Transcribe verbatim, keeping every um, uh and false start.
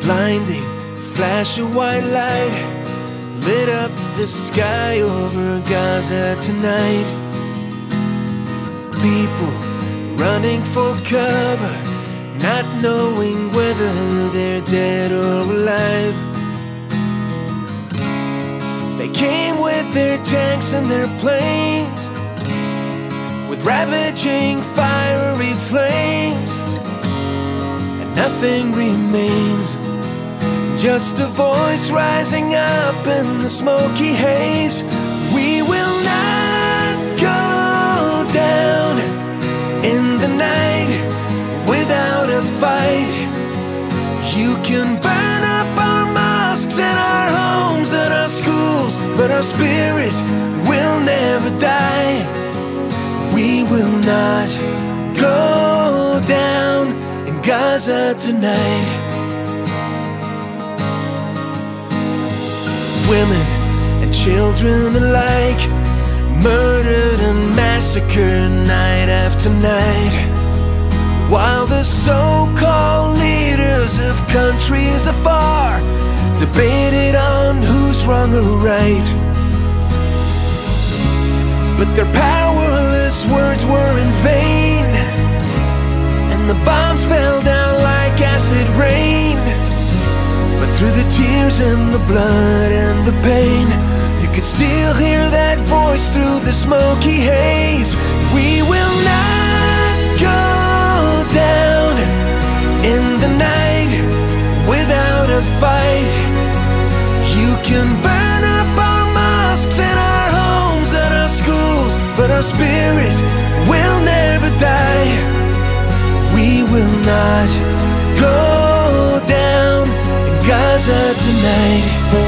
blinding flash of white light lit up the sky over Gaza tonight. People running for cover, not knowing whether they're dead or alive. They came with their tanks and their planes, with ravaging fiery flames, and nothing remains, just a voice rising up in the smoky haze. We will not go down in the night without a fight. You can burn up our mosques and our homes and our schools, but our spirit will never die. We will not go down in Gaza tonight. Women and children alike, murdered and massacred night after night, while the so-called leaders of countries afar debated on who's wrong or right. But their powerless words were in vain, and the bombs fell down like acid rain. But through the tears and the blood and the pain, you could still hear that voice through the smoky haze. We will not go down in the night without a fight. You can burn up our mosques and our homes and our schools, but our spirit will never die. We will not go down in Gaza tonight.